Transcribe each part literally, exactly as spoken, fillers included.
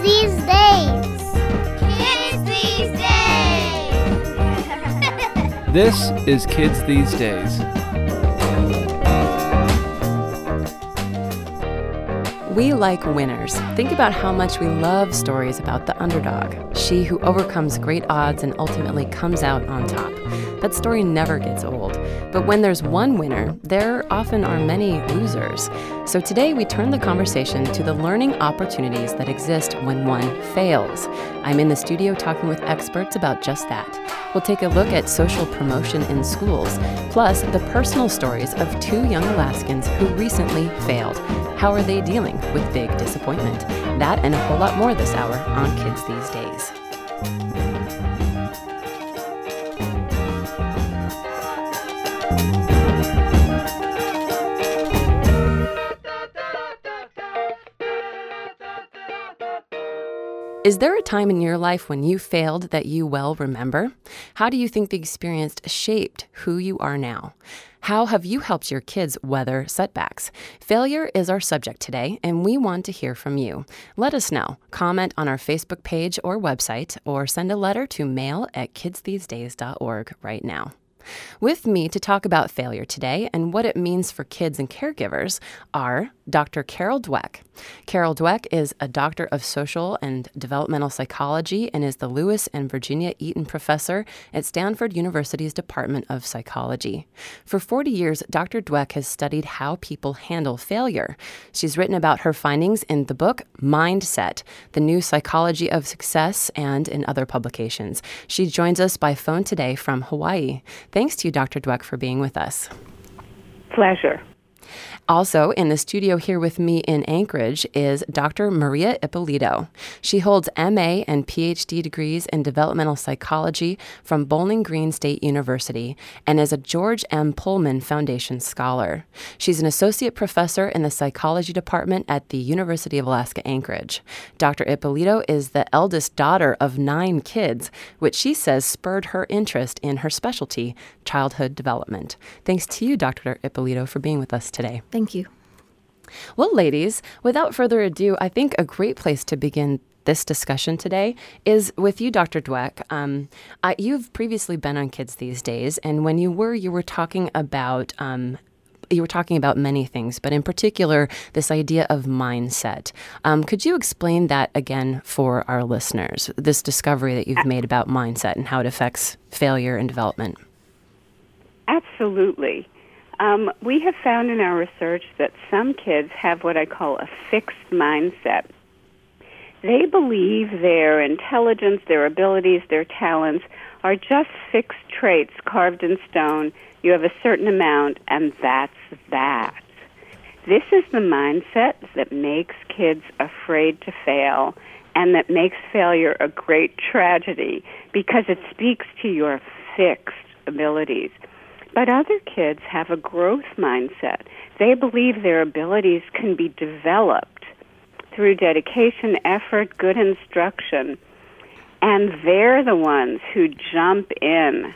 these days. Kids these days. This is Kids These Days. We like winners. Think about how much we love stories about the underdog, she who overcomes great odds and ultimately comes out on top. That story never gets old. But when there's one winner, there often are many losers. So today we turn the conversation to the learning opportunities that exist when one fails. I'm in the studio talking with experts about just that. We'll take a look at social promotion in schools, plus the personal stories of two young Alaskans who recently failed. How are they dealing with big disappointment? That and a whole lot more this hour on Kids These Days. Is there a time in your life when you failed that you well remember? How do you think the experience shaped who you are now? How have you helped your kids weather setbacks? Failure is our subject today, and we want to hear from you. Let us know. Comment on our Facebook page or website, or send a letter to mail at kids these days dot org right now. With me to talk about failure today and what it means for kids and caregivers are Doctor Carol Dweck. Carol Dweck is a doctor of social and developmental psychology and is the Lewis and Virginia Eaton Professor at Stanford University's Department of Psychology. For forty years, Doctor Dweck has studied how people handle failure. She's written about her findings in the book Mindset, The New Psychology of Success, and in other publications. She joins us by phone today from Hawaii. Thanks to you, Doctor Dweck, for being with us. Pleasure. Also in the studio here with me in Anchorage is Doctor Maria Ippolito. She holds M A and P H D degrees in developmental psychology from Bowling Green State University and is a George M. Pullman Foundation scholar. She's an associate professor in the psychology department at the University of Alaska Anchorage. Doctor Ippolito is the eldest daughter of nine kids, which she says spurred her interest in her specialty, childhood development. Thanks to you, Doctor Ippolito, for being with us today. Thank you. Well, ladies, without further ado, I think a great place to begin this discussion today is with you, Doctor Dweck. Um, uh, you've previously been on Kids These Days, and when you were, you were talking about um, you were talking about many things, but in particular, this idea of mindset. Um, could you explain that again for our listeners? This discovery that you've made about mindset and how it affects failure and development. Absolutely. Um, we have found in our research that some kids have what I call a fixed mindset. They believe their intelligence, their abilities, their talents are just fixed traits carved in stone. You have a certain amount, and that's that. This is the mindset that makes kids afraid to fail and that makes failure a great tragedy because it speaks to your fixed abilities. But other kids have a growth mindset. They believe their abilities can be developed through dedication, effort, good instruction. And they're the ones who jump in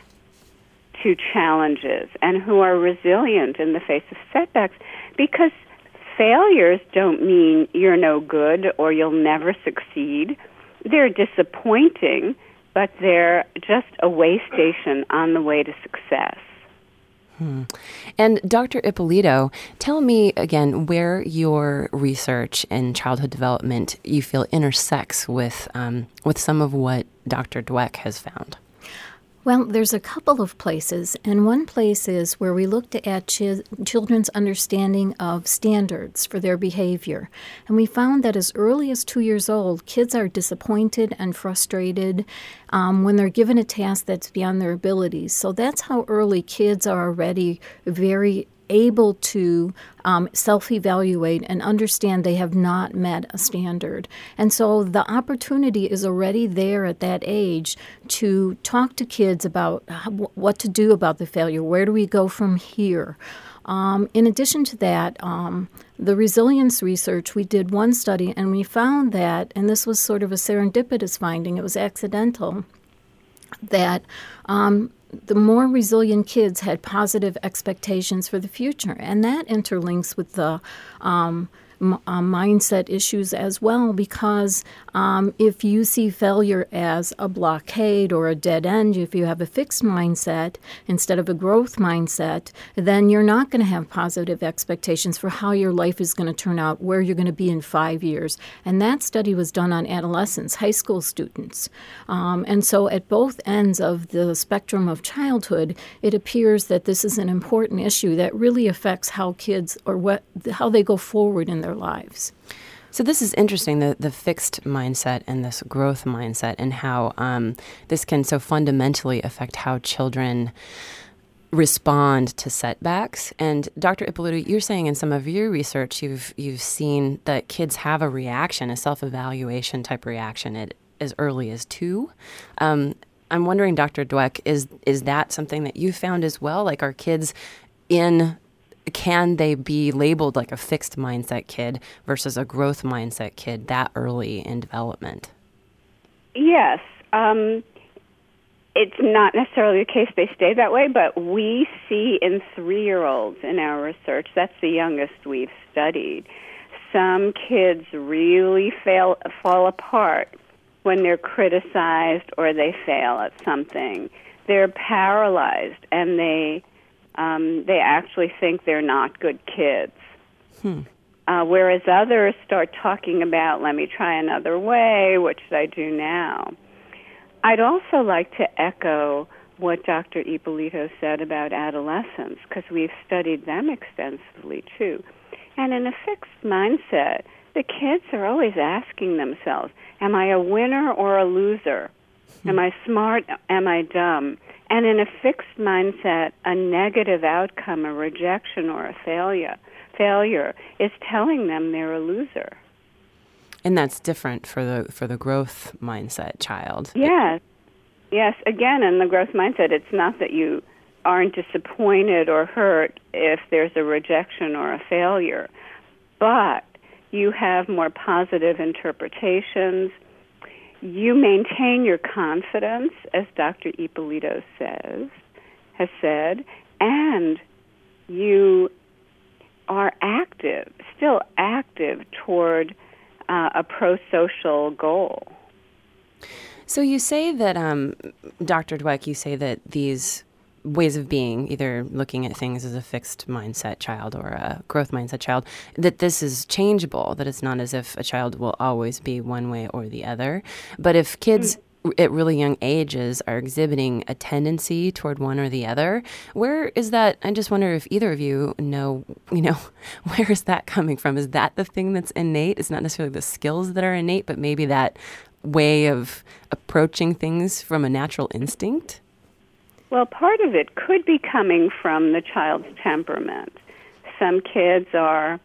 to challenges and who are resilient in the face of setbacks because failures don't mean you're no good or you'll never succeed. They're disappointing, but they're just a way station on the way to success. Hmm. And Doctor Ippolito, tell me again where your research in childhood development you feel intersects with um, with some of what Doctor Dweck has found. Well, there's a couple of places, and one place is where we looked at ch- children's understanding of standards for their behavior. And we found that as early as two years old, kids are disappointed and frustrated um, when they're given a task that's beyond their abilities. So that's how early kids are already very able to um, self-evaluate and understand they have not met a standard. And so the opportunity is already there at that age to talk to kids about how, what to do about the failure. Where do we go from here? Um, in addition to that, um, the resilience research, we did one study and we found that, and this was sort of a serendipitous finding, it was accidental, that um, the more resilient kids had positive expectations for the future. And that interlinks with the um, m- uh, mindset issues as well, because um, if you see failure as a blockade or a dead end, if you have a fixed mindset instead of a growth mindset, then you're not going to have positive expectations for how your life is going to turn out, where you're going to be in five years. And that study was done on adolescents, high school students. Um, and so at both ends of the spectrum of childhood, it appears that this is an important issue that really affects how kids or what how they go forward in their lives. So this is interesting, the, the fixed mindset and this growth mindset, and how um, this can so fundamentally affect how children respond to setbacks. And Doctor Ippolito, you're saying in some of your research you've you've seen that kids have a reaction, a self-evaluation type reaction at as early as two. Um, I'm wondering, Doctor Dweck, is is that something that you found as well? Like, are kids in can they be labeled like a fixed mindset kid versus a growth mindset kid that early in development? Yes. Um, it's not necessarily the case they stay that way, but we see in three-year-olds in our research, that's the youngest we've studied, some kids really fail, fall apart when they're criticized or they fail at something. They're paralyzed, and they Um, they actually think they're not good kids. Hmm. Uh, whereas others start talking about, let me try another way, what should I do now? I'd also like to echo what Doctor Ippolito said about adolescents, because we've studied them extensively too. And in a fixed mindset, the kids are always asking themselves, am I a winner or a loser? Hmm. Am I smart? Am I dumb? And in a fixed mindset, a negative outcome, a rejection or a failure, failure is telling them they're a loser. And that's different for the for the growth mindset child. Yes. Yes. Again, in the growth mindset, it's not that you aren't disappointed or hurt if there's a rejection or a failure, but you have more positive interpretations. You maintain your confidence, as Doctor Ippolito says, has said, and you are active, still active toward uh, a pro-social goal. So you say that, um, Doctor Dweck, you say that these ways of being, either looking at things as a fixed mindset child or a growth mindset child, that this is changeable, that it's not as if a child will always be one way or the other. But if kids mm. at really young ages are exhibiting a tendency toward one or the other, where is that? I just wonder if either of you know, you know, where is that coming from? Is that the thing that's innate? It's not necessarily the skills that are innate, but maybe that way of approaching things from a natural instinct? Well, part of it could be coming from the child's temperament. Some kids are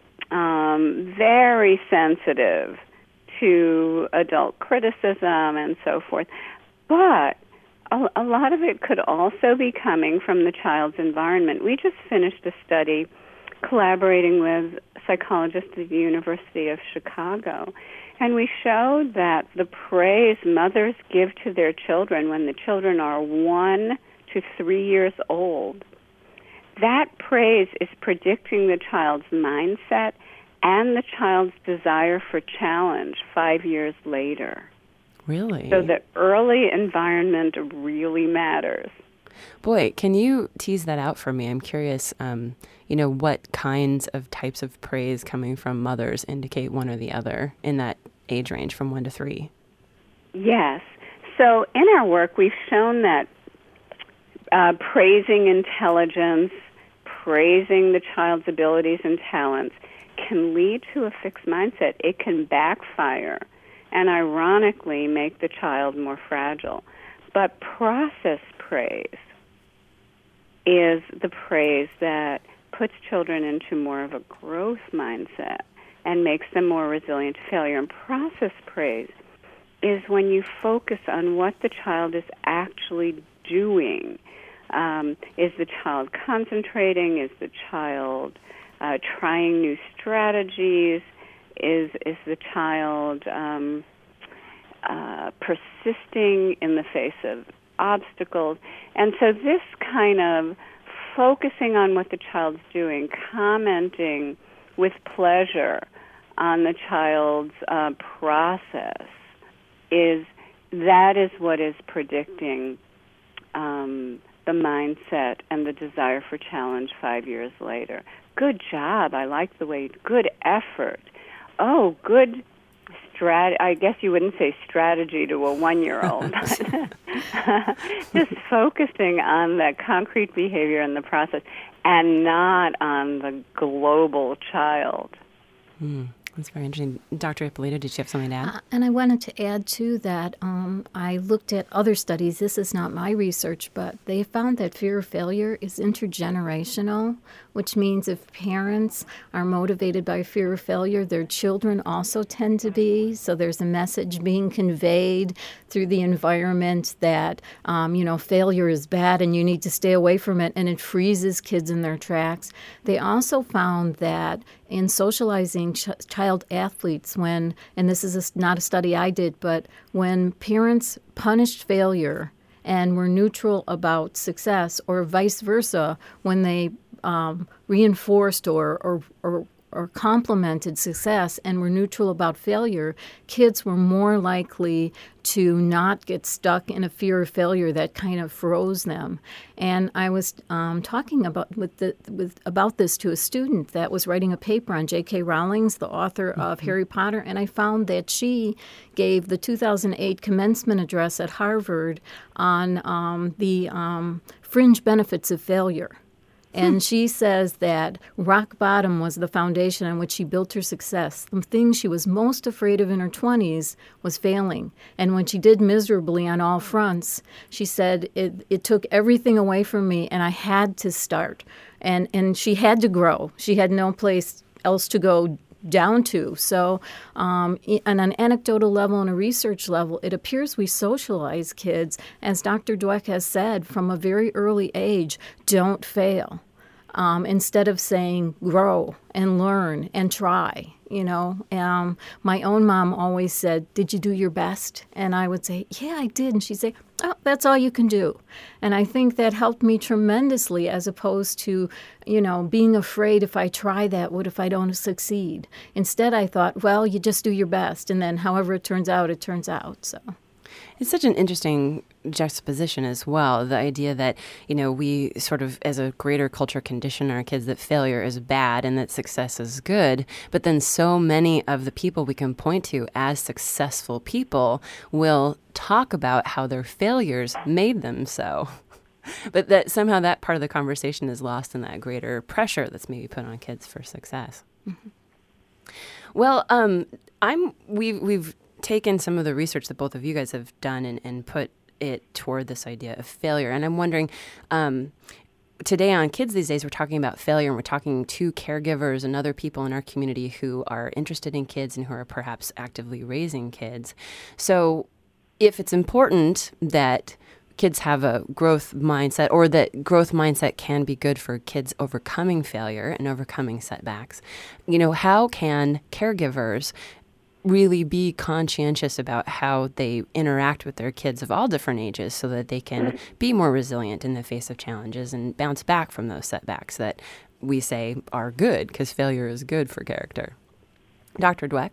um, very sensitive to adult criticism and so forth. But a, a lot of it could also be coming from the child's environment. We just finished a study collaborating with psychologists at the University of Chicago, and we showed that the praise mothers give to their children when the children are one to three years old, that praise is predicting the child's mindset and the child's desire for challenge five years later. Really? So the early environment really matters. Boy, can you tease that out for me? I'm curious, um, you know, what kinds of types of praise coming from mothers indicate one or the other in that age range from one to three? Yes. So in our work, we've shown that uh, praising intelligence, praising the child's abilities and talents can lead to a fixed mindset. It can backfire and ironically make the child more fragile. But process praise is the praise that puts children into more of a growth mindset and makes them more resilient to failure. And process praise is when you focus on what the child is actually doing. Um, is the child concentrating? Is the child uh, trying new strategies? Is is the child um, uh, persisting in the face of obstacles? And so this kind of focusing on what the child's doing, commenting with pleasure on the child's uh, process, is that is what is predicting um, the mindset and the desire for challenge five years later. Good job. I like the way, good effort. Oh, good strat. I guess you wouldn't say strategy to a one-year-old, but just focusing on the concrete behavior and the process and not on the global child. Mm, that's very interesting. Doctor Ippolito, did you have something to add? Uh, and I wanted to add, too, that um, I looked at other studies. This is not my research, but they found that fear of failure is intergenerational, which means if parents are motivated by fear of failure, their children also tend to be. So there's a message being conveyed through the environment that, um, you know, failure is bad and you need to stay away from it, and it freezes kids in their tracks. They also found that in socializing ch- child athletes, when, and this is a, not a study I did, but when parents punished failure and were neutral about success, or vice versa, when they um, reinforced or, or, or or complimented success and were neutral about failure, kids were more likely to not get stuck in a fear of failure that kind of froze them. And I was um, talking about with the, with about this to a student that was writing a paper on J K. Rowling's, the author of mm-hmm. Harry Potter, and I found that she gave the two thousand eight commencement address at Harvard on um, the um, fringe benefits of failure. And she says that rock bottom was the foundation on which she built her success. The thing she was most afraid of in her twenties was failing. And when she did miserably on all fronts, she said, it, it took everything away from me, and I had to start. And, and she had to grow. She had no place else to go down to. So um, on an anecdotal level and a research level, it appears we socialize kids, as Doctor Dweck has said, from a very early age, don't fail. Um, instead of saying grow and learn and try, you know. Um, my own mom always said, did you do your best? And I would say, yeah, I did. And she'd say, oh, that's all you can do. And I think that helped me tremendously, as opposed to, you know, being afraid if I try that, what if I don't succeed? Instead, I thought, well, you just do your best. And then however it turns out, it turns out. So it's such an interesting juxtaposition as well, the idea that, you know, we sort of, as a greater culture, condition our kids that failure is bad and that success is good. But then so many of the people we can point to as successful people will talk about how their failures made them so. But that somehow that part of the conversation is lost in that greater pressure that's maybe put on kids for success. Mm-hmm. Well, um, I'm we've we've taken some of the research that both of you guys have done and, and put it toward this idea of failure. And I'm wondering, um, today on Kids These Days, we're talking about failure, and we're talking to caregivers and other people in our community who are interested in kids and who are perhaps actively raising kids. So if it's important that kids have a growth mindset, or that growth mindset can be good for kids overcoming failure and overcoming setbacks, you know, how can caregivers really be conscientious about how they interact with their kids of all different ages so that they can be more resilient in the face of challenges and bounce back from those setbacks that we say are good, because failure is good for character? Doctor Dweck?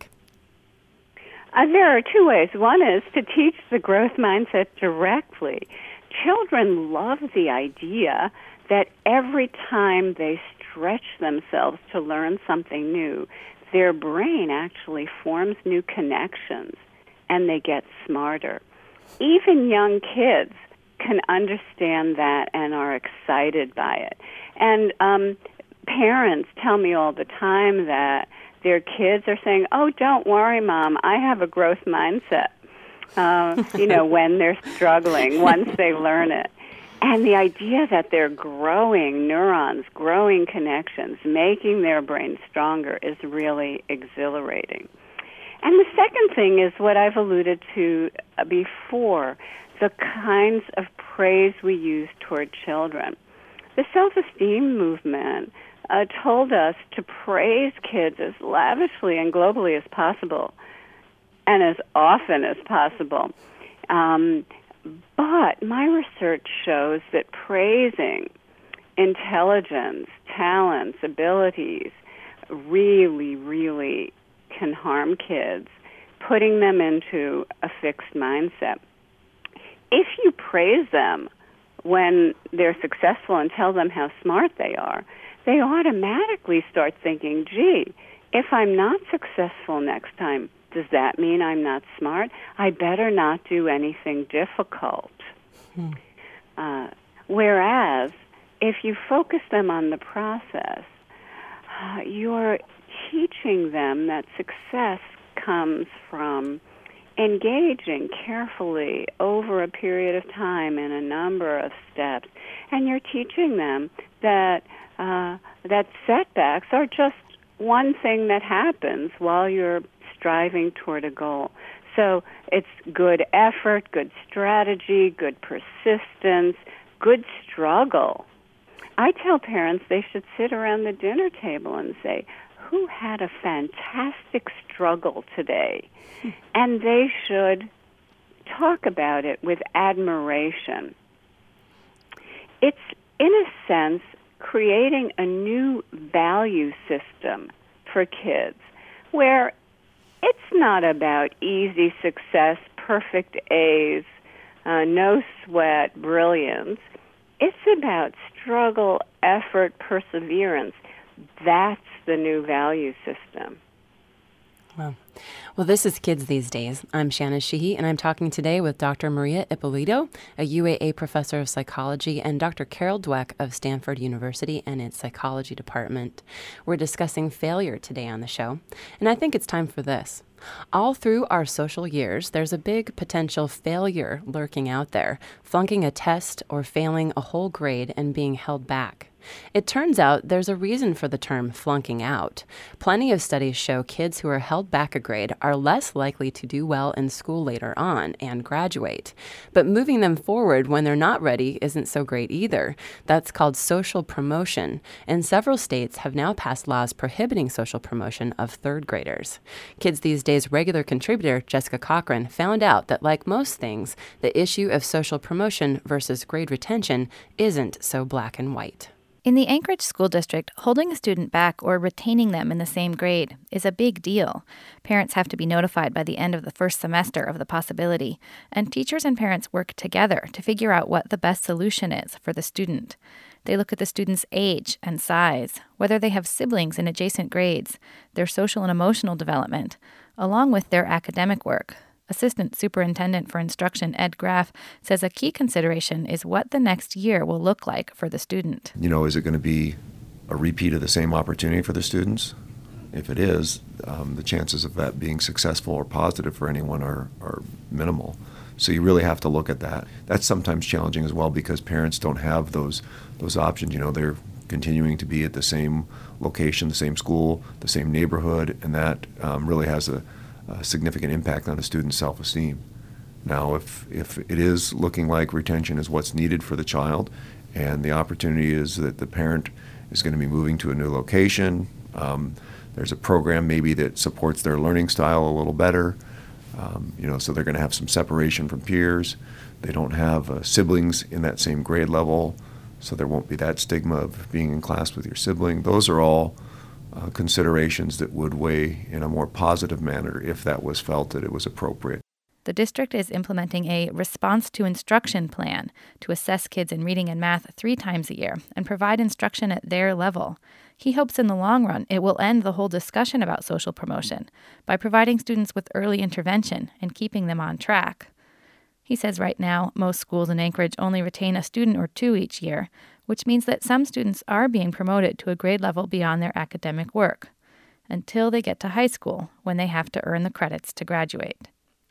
Uh, there are two ways. One is to teach the growth mindset directly. Children love the idea that every time they stretch themselves to learn something new, their brain actually forms new connections and they get smarter. Even young kids can understand that and are excited by it. And um, parents tell me all the time that their kids are saying, oh, don't worry, Mom, I have a growth mindset, uh, you know, when they're struggling, once they learn it. And the idea that they're growing neurons, growing connections, making their brain stronger is really exhilarating. And the second thing is what I've alluded to before, the kinds of praise we use toward children. The self-esteem movement uh, told us to praise kids as lavishly and globally as possible and as often as possible. Um, But my research shows that praising intelligence, talents, abilities really, really can harm kids, putting them into a fixed mindset. If you praise them when they're successful and tell them how smart they are, they automatically start thinking, gee, if I'm not successful next time, does that mean I'm not smart? I better not do anything difficult. Hmm. Uh, whereas, if you focus them on the process, uh, you're teaching them that success comes from engaging carefully over a period of time in a number of steps. And you're teaching them that uh, that setbacks are just one thing that happens while you're striving toward a goal. So it's good effort, good strategy, good persistence, good struggle. I tell parents they should sit around the dinner table and say, who had a fantastic struggle today? And they should talk about it with admiration. It's, in a sense, creating a new value system for kids where it's not about easy success, perfect A's, uh, no sweat, brilliance. It's about struggle, effort, perseverance. That's the new value system. Wow. Well, this is Kids These Days. I'm Shanna Sheehy, and I'm talking today with Doctor Maria Ippolito, a U A A professor of psychology, and Doctor Carol Dweck of Stanford University and its psychology department. We're discussing failure today on the show, and I think it's time for this. All through our social years, there's a big potential failure lurking out there, flunking a test or failing a whole grade and being held back. It turns out there's a reason for the term flunking out. Plenty of studies show kids who are held back a grade are less likely to do well in school later on and graduate. But moving them forward when they're not ready isn't so great either. That's called social promotion, and several states have now passed laws prohibiting social promotion of third graders. Kids These Days regular contributor Jessica Cochran found out that, like most things, the issue of social promotion versus grade retention isn't so black and white. In the Anchorage School District, holding a student back or retaining them in the same grade is a big deal. Parents have to be notified by the end of the first semester of the possibility, and teachers and parents work together to figure out what the best solution is for the student. They look at the student's age and size, whether they have siblings in adjacent grades, their social and emotional development, along with their academic work. Assistant Superintendent for Instruction Ed Graff says a key consideration is what the next year will look like for the student. You know, is it going to be a repeat of the same opportunity for the students? If it is, um, the chances of that being successful or positive for anyone are, are minimal. So you really have to look at that. That's sometimes challenging as well because parents don't have those those options. You know, they're continuing to be at the same location, the same school, the same neighborhood, and that um, really has a a significant impact on a student's self-esteem. Now, if if it is looking like retention is what's needed for the child, and the opportunity is that the parent is going to be moving to a new location, um, there's a program maybe that supports their learning style a little better, um, you know, so they're going to have some separation from peers. They don't have uh, siblings in that same grade level, so there won't be that stigma of being in class with your sibling. Those are all Uh, considerations that would weigh in a more positive manner if that was felt that it was appropriate. The district is implementing a response to instruction plan to assess kids in reading and math three times a year and provide instruction at their level. He hopes in the long run it will end the whole discussion about social promotion by providing students with early intervention and keeping them on track. He says right now most schools in Anchorage only retain a student or two each year, which means that some students are being promoted to a grade level beyond their academic work, until they get to high school, when they have to earn the credits to graduate.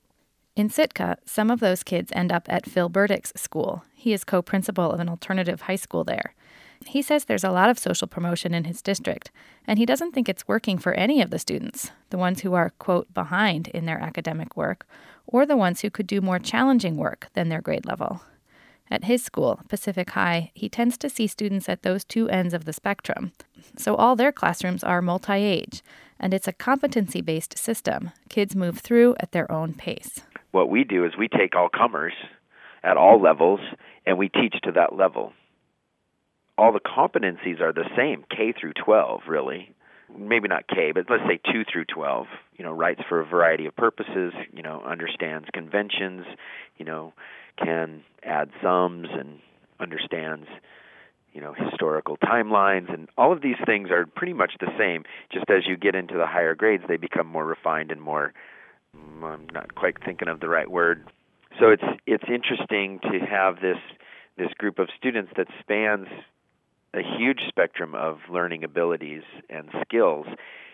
In Sitka, some of those kids end up at Phil Burdick's school. He is co-principal of an alternative high school there. He says there's a lot of social promotion in his district, and he doesn't think it's working for any of the students, the ones who are, quote, behind in their academic work, or the ones who could do more challenging work than their grade level. At his school, Pacific High, he tends to see students at those two ends of the spectrum. So all their classrooms are multi-age, and it's a competency-based system. Kids move through at their own pace. What we do is we take all comers at all levels, and we teach to that level. All the competencies are the same, K through twelve, really. maybe not K, but let's say two through twelve, you know, writes for a variety of purposes, you know, understands conventions, you know, can add sums and understands, you know, historical timelines, and all of these things are pretty much the same. Just as you get into the higher grades, they become more refined and more, I'm not quite thinking of the right word. So it's it's interesting to have this this group of students that spans a huge spectrum of learning abilities and skills,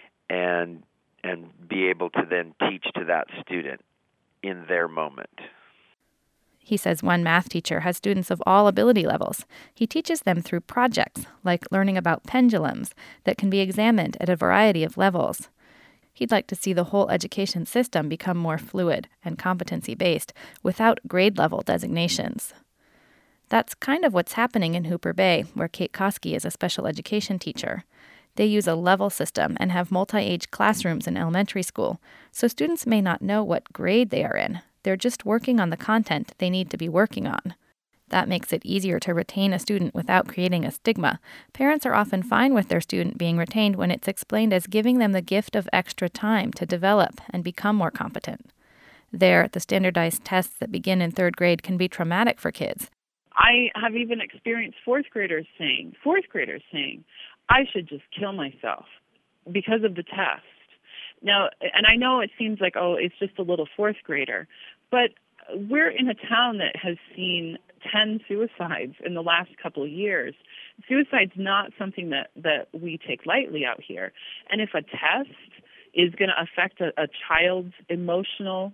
and and be able to then teach to that student in their moment. He says one math teacher has students of all ability levels. He teaches them through projects, like learning about pendulums that can be examined at a variety of levels. He'd like to see the whole education system become more fluid and competency-based without grade-level designations. That's kind of what's happening in Hooper Bay, where Kate Koski is a special education teacher. They use a level system and have multi-age classrooms in elementary school, so students may not know what grade they are in. They're just working on the content they need to be working on. That makes it easier to retain a student without creating a stigma. Parents are often fine with their student being retained when it's explained as giving them the gift of extra time to develop and become more competent. There, the standardized tests that begin in third grade can be traumatic for kids. I have even experienced fourth graders saying, fourth graders saying, I should just kill myself because of the test. Now, and I know it seems like, oh, it's just a little fourth grader, but we're in a town that has seen ten suicides in the last couple of years. Suicide's not something that, that we take lightly out here. And if a test is going to affect a, a child's emotional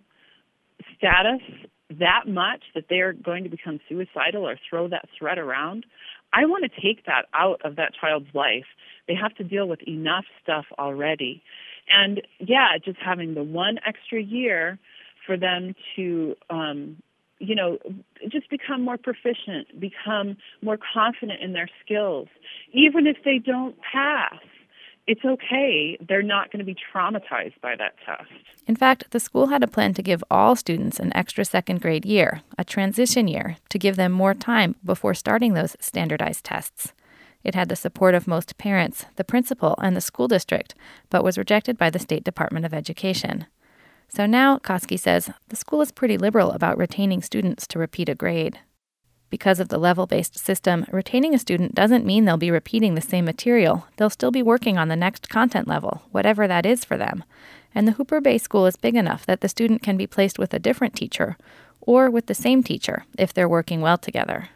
status that much that they're going to become suicidal or throw that threat around, I want to take that out of that child's life. They have to deal with enough stuff already. And, yeah, just having the one extra year for them to, um, you know, just become more proficient, become more confident in their skills. Even if they don't pass, it's okay. They're not going to be traumatized by that test. In fact, the school had a plan to give all students an extra second grade year, a transition year, to give them more time before starting those standardized tests. It had the support of most parents, the principal, and the school district, but was rejected by the State Department of Education. So now, Koski says, the school is pretty liberal about retaining students to repeat a grade. Because of the level-based system, retaining a student doesn't mean they'll be repeating the same material. They'll still be working on the next content level, whatever that is for them. And the Hooper Bay School is big enough that the student can be placed with a different teacher, or with the same teacher, if they're working well together.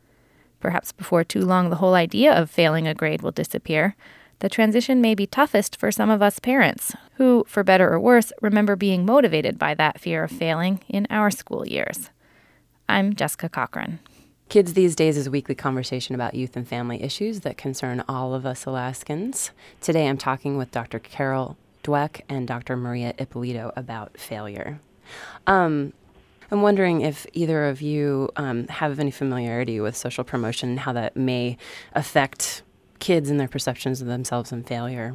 Perhaps before too long, the whole idea of failing a grade will disappear. The transition may be toughest for some of us parents, who, for better or worse, remember being motivated by that fear of failing in our school years. I'm Jessica Cochran. Kids These Days is a weekly conversation about youth and family issues that concern all of us Alaskans. Today I'm talking with Doctor Carol Dweck and Doctor Maria Ippolito about failure. Um, I'm wondering if either of you um, have any familiarity with social promotion and how that may affect kids and their perceptions of themselves and failure.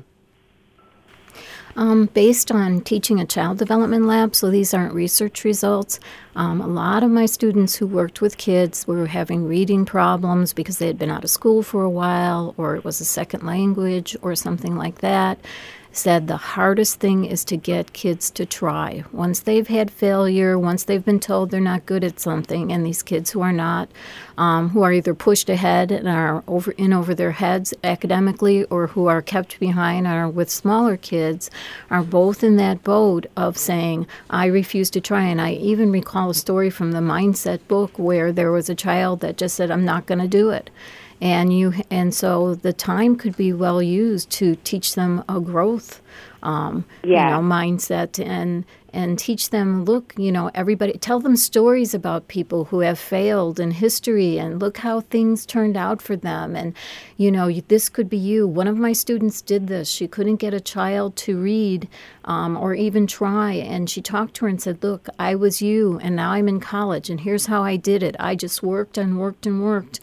Um, based on teaching a child development lab, so these aren't research results, um, a lot of my students who worked with kids were having reading problems because they had been out of school for a while, or it was a second language or something like that. Said the hardest thing is to get kids to try. Once they've had failure, once they've been told they're not good at something, and these kids who are not, um, who are either pushed ahead and are over in over their heads academically, or who are kept behind, or with smaller kids, are both in that boat of saying, I refuse to try. And I even recall a story from the Mindset book where there was a child that just said, I'm not going to do it. And you, and so the time could be well used to teach them a growth, um, yeah. you know, mindset, and and teach them. Look, you know, everybody, tell them stories about people who have failed in history, and look how things turned out for them. And you know, this could be you. One of my students did this. She couldn't get a child to read um, or even try, and she talked to her and said, "Look, I was you, and now I'm in college, and here's how I did it. I just worked and worked and worked."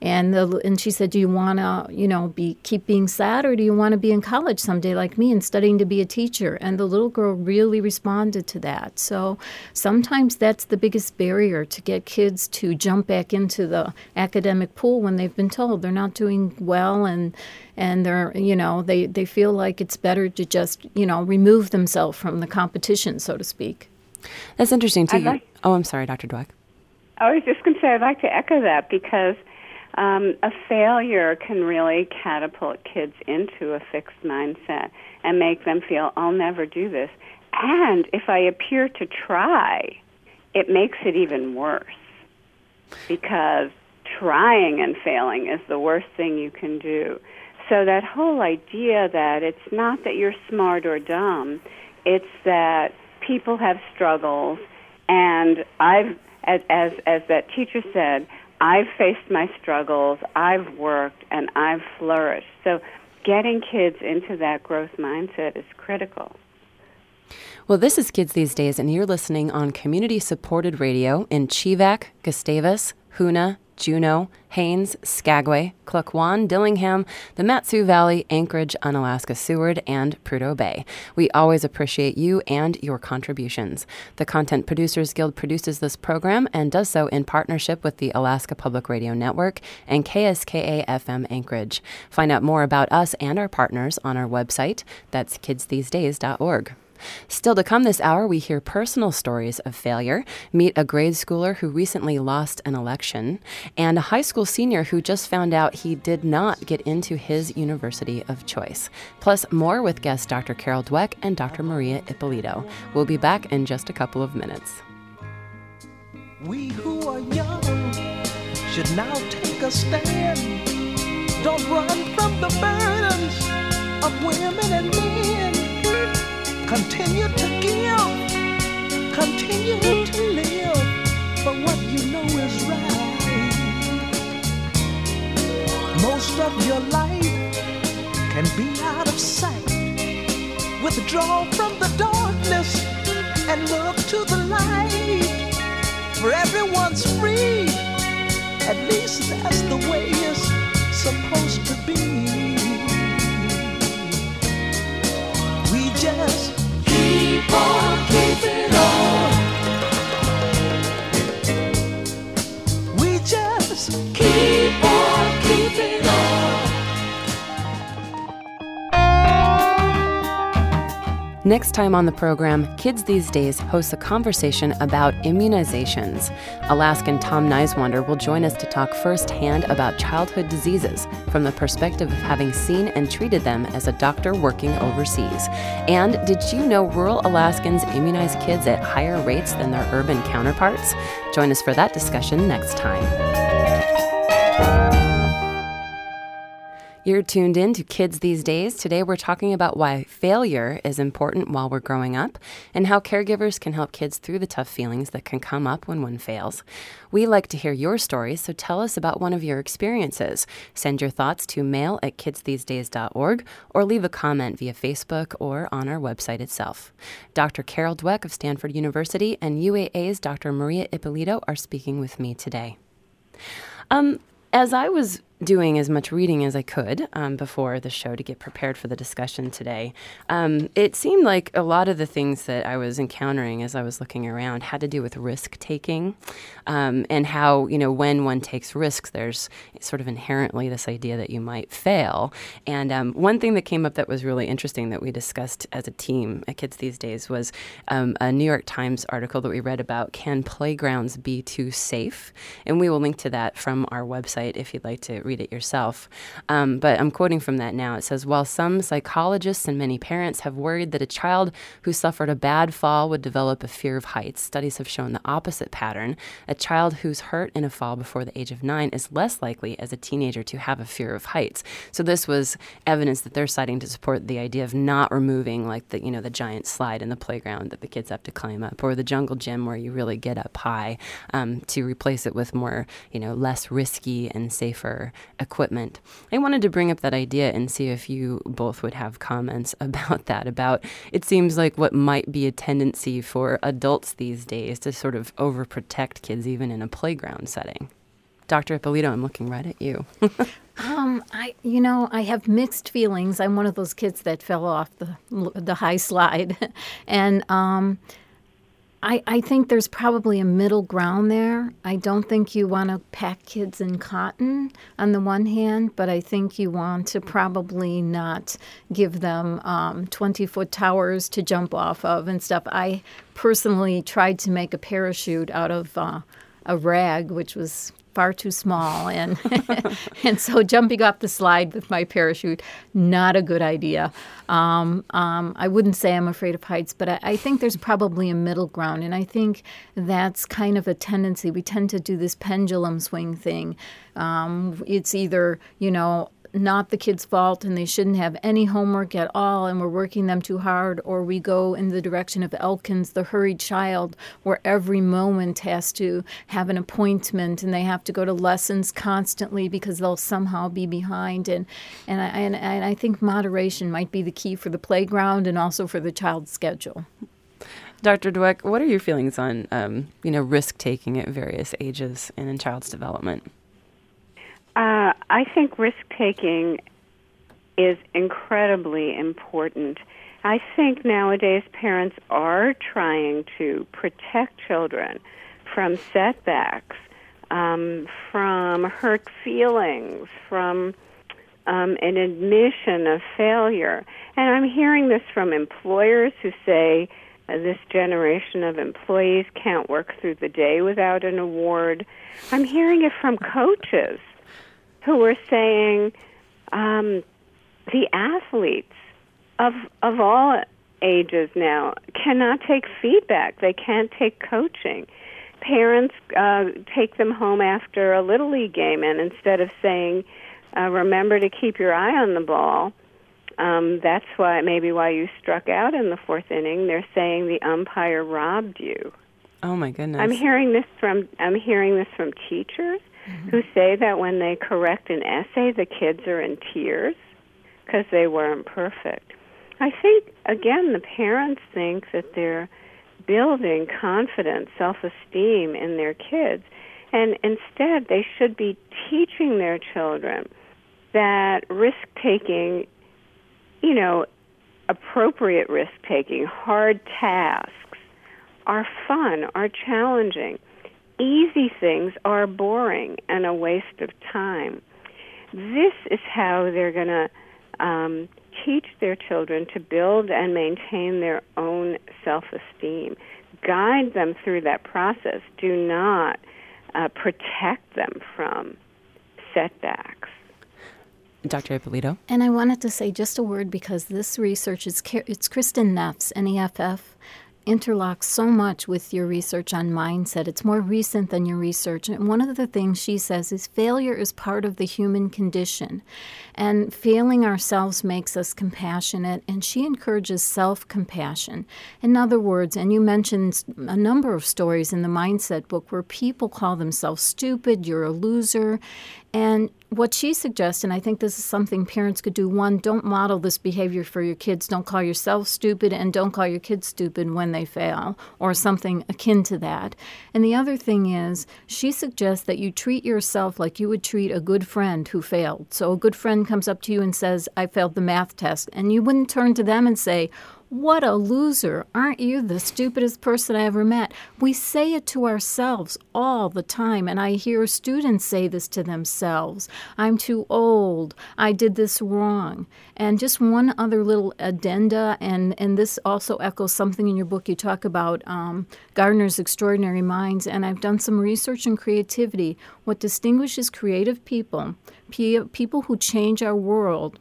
And the, and she said, do you want to, you know, be keep being sad, or do you want to be in college someday like me and studying to be a teacher? And the little girl really responded to that. So sometimes that's the biggest barrier to get kids to jump back into the academic pool when they've been told they're not doing well, and and they're, you know, they, they feel like it's better to just, you know, remove themselves from the competition, so to speak. That's interesting, too. Like, oh, I'm sorry, Doctor Dweck. I was just going to say, I'd like to echo that, because um, a failure can really catapult kids into a fixed mindset and make them feel, I'll never do this. And if I appear to try, it makes it even worse, because trying and failing is the worst thing you can do. So that whole idea that it's not that you're smart or dumb, it's that people have struggles, and I've, as, as, as that teacher said, I've faced my struggles, I've worked, and I've flourished. So getting kids into that growth mindset is critical. Well, this is Kids These Days, and you're listening on community-supported radio in Chivak, Gustavus, Hoonah, Juneau, Haines, Skagway, Klukwan, Dillingham, the Mat-Su Valley, Anchorage, Unalaska Seward, and Prudhoe Bay. We always appreciate you and your contributions. The Content Producers Guild produces this program and does so in partnership with the Alaska Public Radio Network and K S K A F M Anchorage. Find out more about us and our partners on our website. That's kids these days dot org. Still to come this hour, we hear personal stories of failure, meet a grade schooler who recently lost an election, and a high school senior who just found out he did not get into his university of choice. Plus, more with guest Doctor Carol Dweck and Doctor Maria Ippolito. We'll be back in just a couple of minutes. We who are young should now take a stand. Don't run from the burdens of women and men. Continue to give, continue to live for what you know is right. Most of your life can be out of sight. Withdraw from the darkness and look to the light. For everyone's free, at least that's the way it's supposed to be. We just keep on keeping on. We just keep on keeping on. Next time on the program, Kids These Days hosts a conversation about immunizations. Alaskan Tom Neiswander will join us to talk firsthand about childhood diseases from the perspective of having seen and treated them as a doctor working overseas. And did you know rural Alaskans immunize kids at higher rates than their urban counterparts? Join us for that discussion next time. You're tuned in to Kids These Days. Today we're talking about why failure is important while we're growing up and how caregivers can help kids through the tough feelings that can come up when one fails. We like to hear your stories, so tell us about one of your experiences. Send your thoughts to mail at kids these days dot org or leave a comment via Facebook or on our website itself. Doctor Carol Dweck of Stanford University and U A A's Doctor Maria Ippolito are speaking with me today. Um, as I was doing as much reading as I could um, before the show to get prepared for the discussion today, um, it seemed like a lot of the things that I was encountering as I was looking around had to do with risk-taking um, and how, you know, when one takes risks, there's sort of inherently this idea that you might fail. And um, one thing that came up that was really interesting that we discussed as a team at Kids These Days was um, a New York Times article that we read about, can playgrounds be too safe? And we will link to that from our website if you'd like to read it yourself. Um, but I'm quoting from that now. It says, while some psychologists and many parents have worried that a child who suffered a bad fall would develop a fear of heights, studies have shown the opposite pattern. A child who's hurt in a fall before the age of nine is less likely as a teenager to have a fear of heights. So this was evidence that they're citing to support the idea of not removing like the, you know, the giant slide in the playground that the kids have to climb up, or the jungle gym where you really get up high, um, to replace it with more, you know, less risky and safer equipment. I wanted to bring up that idea and see if you both would have comments about that, about it seems like what might be a tendency for adults these days to sort of overprotect kids even in a playground setting. Doctor Ippolito, I'm looking right at you. Um, I, you know, I have mixed feelings. I'm one of those kids that fell off the the high slide, and um, I, I think there's probably a middle ground there. I don't think you want to pack kids in cotton on the one hand, but I think you want to probably not give them um, twenty-foot towers to jump off of and stuff. I personally tried to make a parachute out of uh, a rag, which was far too small, and and so jumping off the slide with my parachute, not a good idea. Um, um, I wouldn't say I'm afraid of heights, but I, I think there's probably a middle ground, and I think that's kind of a tendency. We tend to do this pendulum swing thing. Um, it's either, you know, not the kid's fault and they shouldn't have any homework at all and we're working them too hard, or we go in the direction of Elkins, the hurried child, where every moment has to have an appointment and they have to go to lessons constantly because they'll somehow be behind. And and I, and, and I think moderation might be the key for the playground and also for the child's schedule. Doctor Dweck, what are your feelings on um, you know, risk-taking at various ages and in child's development? Uh, I think risk-taking is incredibly important. I think nowadays parents are trying to protect children from setbacks, um, from hurt feelings, from um, an admission of failure. And I'm hearing this from employers who say uh, this generation of employees can't work through the day without an award. I'm hearing it from coaches who are saying um, the athletes of of all ages now cannot take feedback. They can't take coaching. Parents uh, take them home after a Little League game, and instead of saying, uh, remember to keep your eye on the ball, um, that's why maybe why you struck out in the fourth inning, they're saying the umpire robbed you. Oh, my goodness. I'm hearing this from I'm hearing this from teachers. Mm-hmm. Who say that when they correct an essay, the kids are in tears because they weren't perfect. I think, again, the parents think that they're building confidence, self-esteem in their kids, and instead they should be teaching their children that risk-taking, you know, appropriate risk-taking, hard tasks are fun, are challenging. Easy things are boring and a waste of time. This is how they're going to um, teach their children to build and maintain their own self-esteem. Guide them through that process. Do not uh, protect them from setbacks. Doctor Ippolito? And I wanted to say just a word because this research, is it's Kristen Neff's, N E F F, interlocks so much with your research on mindset. It's more recent than your research. And one of the things she says is failure is part of the human condition. And failing ourselves makes us compassionate. And she encourages self-compassion. In other words, and you mentioned a number of stories in the mindset book where people call themselves stupid, you're a loser. And what she suggests, and I think this is something parents could do, one, don't model this behavior for your kids. Don't call yourself stupid, and don't call your kids stupid when they fail, or something akin to that. And the other thing is, she suggests that you treat yourself like you would treat a good friend who failed. So a good friend comes up to you and says, I failed the math test. And you wouldn't turn to them and say, what a loser. Aren't you the stupidest person I ever met? We say it to ourselves all the time, and I hear students say this to themselves. I'm too old. I did this wrong. And just one other little addenda, and, and this also echoes something in your book. You talk about um, Gardner's Extraordinary Minds, and I've done some research in creativity. What distinguishes creative people, pe- people who change our world,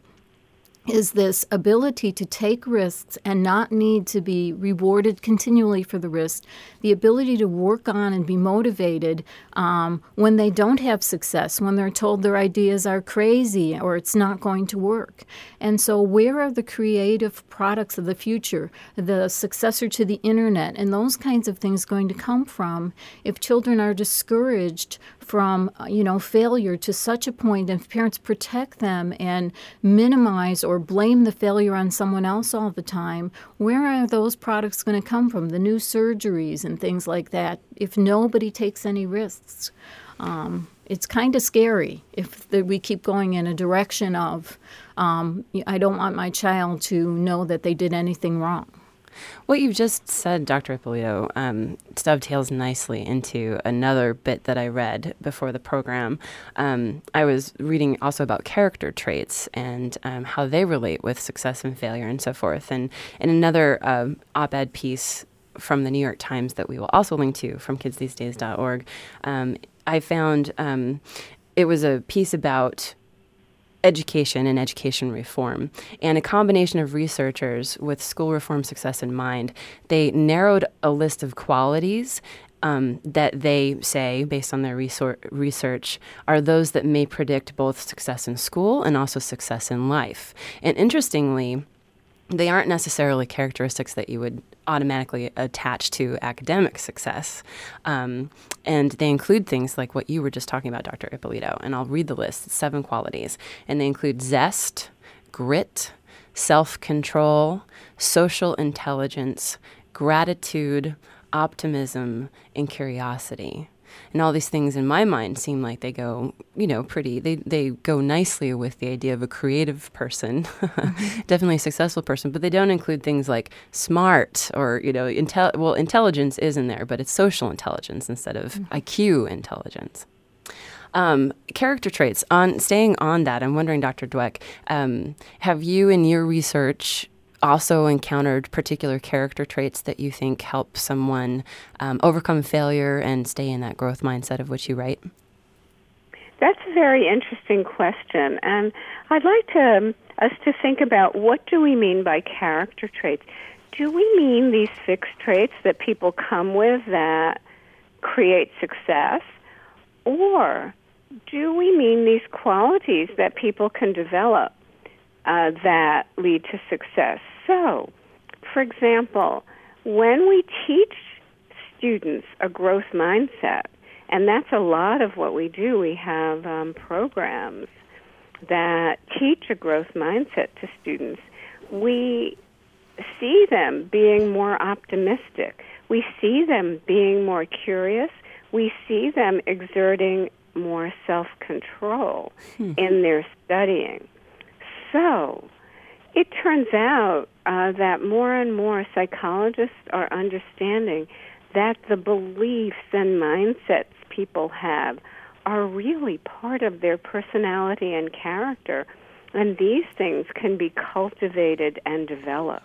is this ability to take risks and not need to be rewarded continually for the risk, the ability to work on and be motivated um, when they don't have success, when they're told their ideas are crazy or it's not going to work. And so where are the creative products of the future, the successor to the internet, and those kinds of things going to come from if children are discouraged from, you know, failure to such a point, and if parents protect them and minimize or blame the failure on someone else all the time, where are those products going to come from, the new surgeries and things like that, if nobody takes any risks? Um, it's kind of scary if the, we keep going in a direction of, um, I don't want my child to know that they did anything wrong. What you've just said, Doctor Ippolito, um, dovetails nicely into another bit that I read before the program. Um, I was reading also about character traits and um, how they relate with success and failure and so forth. And in another um, op-ed piece from the New York Times that we will also link to from kids these days dot org, um, I found um, it was a piece about education and education reform. And a combination of researchers with school reform success in mind, they narrowed a list of qualities um, that they say, based on their resor- research, are those that may predict both success in school and also success in life. And interestingly, they aren't necessarily characteristics that you would automatically attach to academic success. Um, and they include things like what you were just talking about, Doctor Ippolito. And I'll read the list. It's seven qualities. And they include zest, grit, self-control, social intelligence, gratitude, optimism, and curiosity. And all these things in my mind seem like they go, you know, pretty, they, they go nicely with the idea of a creative person, mm-hmm. definitely a successful person, but they don't include things like smart or, you know, intel- well, intelligence is in there, but it's social intelligence instead of mm-hmm. I Q intelligence. Um, character traits, on staying on that, I'm wondering, Doctor Dweck, um, have you in your research also encountered particular character traits that you think help someone um, overcome failure and stay in that growth mindset of which you write? That's a very interesting question, and I'd like to, um, us to think about what do we mean by character traits. Do we mean these fixed traits that people come with that create success, or do we mean these qualities that people can develop uh, that lead to success? So, for example, when we teach students a growth mindset, and that's a lot of what we do, we have um, programs that teach a growth mindset to students, we see them being more optimistic. We see them being more curious. We see them exerting more self-control hmm. in their studying. So, it turns out uh, that more and more psychologists are understanding that the beliefs and mindsets people have are really part of their personality and character, and these things can be cultivated and developed.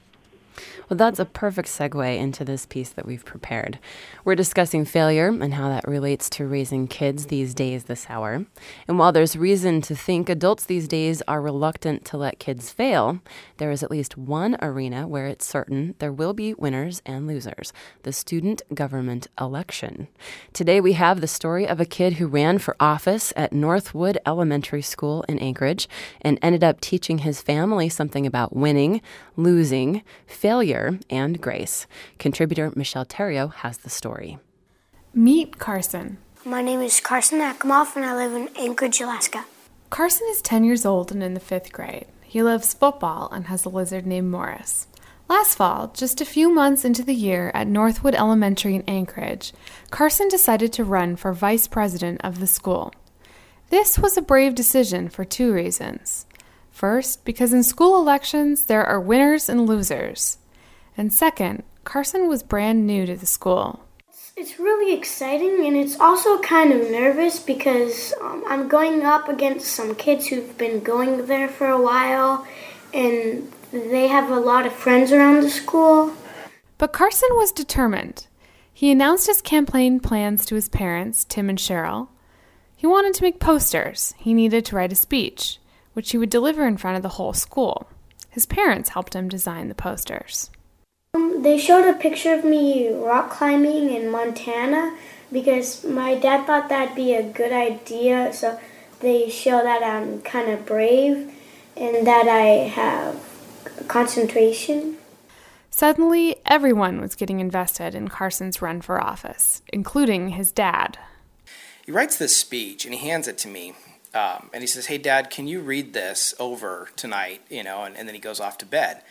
Well, that's a perfect segue into this piece that we've prepared. We're discussing failure and how that relates to raising kids these days this hour. And while there's reason to think adults these days are reluctant to let kids fail, there is at least one arena where it's certain there will be winners and losers, the student government election. Today we have the story of a kid who ran for office at Northwood Elementary School in Anchorage and ended up teaching his family something about winning, losing, failure, and grace. Contributor Michelle Theriault has the story. Meet Carson. My name is Carson Akamoff, and I live in Anchorage, Alaska. Carson is ten years old and in the fifth grade. He loves football and has a lizard named Morris. Last fall, just a few months into the year at Northwood Elementary in Anchorage, Carson decided to run for vice president of the school. This was a brave decision for two reasons. First, because in school elections, there are winners and losers. And second, Carson was brand new to the school. It's really exciting, and it's also kind of nervous because um, I'm going up against some kids who've been going there for a while, and they have a lot of friends around the school. But Carson was determined. He announced his campaign plans to his parents, Tim and Cheryl. He wanted to make posters. He needed to write a speech, which he would deliver in front of the whole school. His parents helped him design the posters. Um, they showed a picture of me rock climbing in Montana because my dad thought that'd be a good idea, so they show that I'm kind of brave and that I have concentration. Suddenly, everyone was getting invested in Carson's run for office, including his dad. He writes this speech and he hands it to me. Um, and he says, "Hey, Dad, can you read this over tonight?" You know, and, and then he goes off to bed.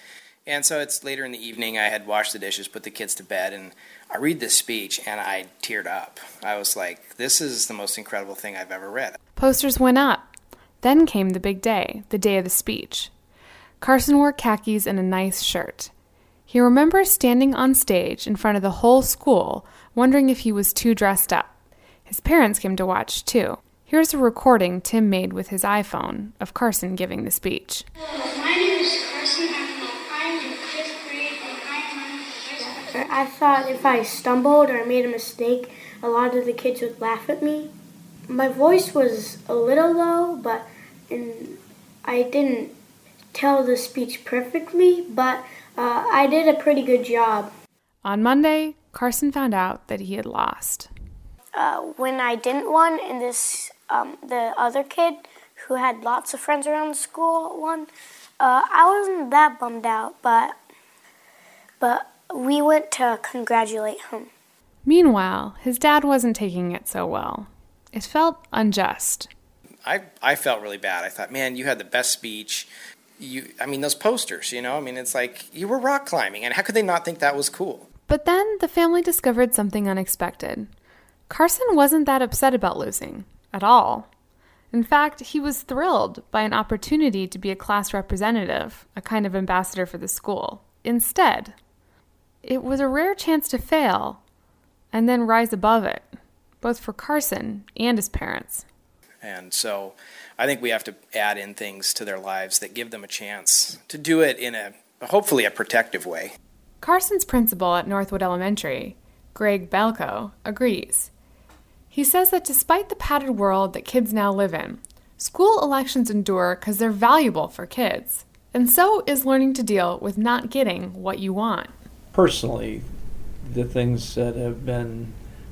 And so it's later in the evening. I had washed the dishes, put the kids to bed, and I read this speech, and I teared up. I was like, this is the most incredible thing I've ever read. Posters went up. Then came the big day, the day of the speech. Carson wore khakis and a nice shirt. He remembers standing on stage in front of the whole school, wondering if he was too dressed up. His parents came to watch, too. Here's a recording Tim made with his iPhone of Carson giving the speech. Hello, my name is Carson. I'm in fifth grade, and I'm running for vice. I thought if I stumbled or made a mistake, a lot of the kids would laugh at me. My voice was a little low, but and I didn't tell the speech perfectly, but uh, I did a pretty good job. On Monday, Carson found out that he had lost. Uh, when I didn't won, and this um, the other kid who had lots of friends around the school won, uh, I wasn't that bummed out, but but we went to congratulate him. Meanwhile, his dad wasn't taking it so well. It felt unjust. I, I felt really bad. I thought, man, you had the best speech. You, I mean, those posters, you know, I mean, it's like you were rock climbing, and how could they not think that was cool? But then the family discovered something unexpected. Carson wasn't that upset about losing, at all. In fact, he was thrilled by an opportunity to be a class representative, a kind of ambassador for the school. Instead, it was a rare chance to fail and then rise above it, both for Carson and his parents. And so I think we have to add in things to their lives that give them a chance to do it in a, hopefully, a protective way. Carson's principal at Northwood Elementary, Greg Belko, agrees. He says that despite the padded world that kids now live in, school elections endure because they're valuable for kids. And so is learning to deal with not getting what you want. Personally, the things that have been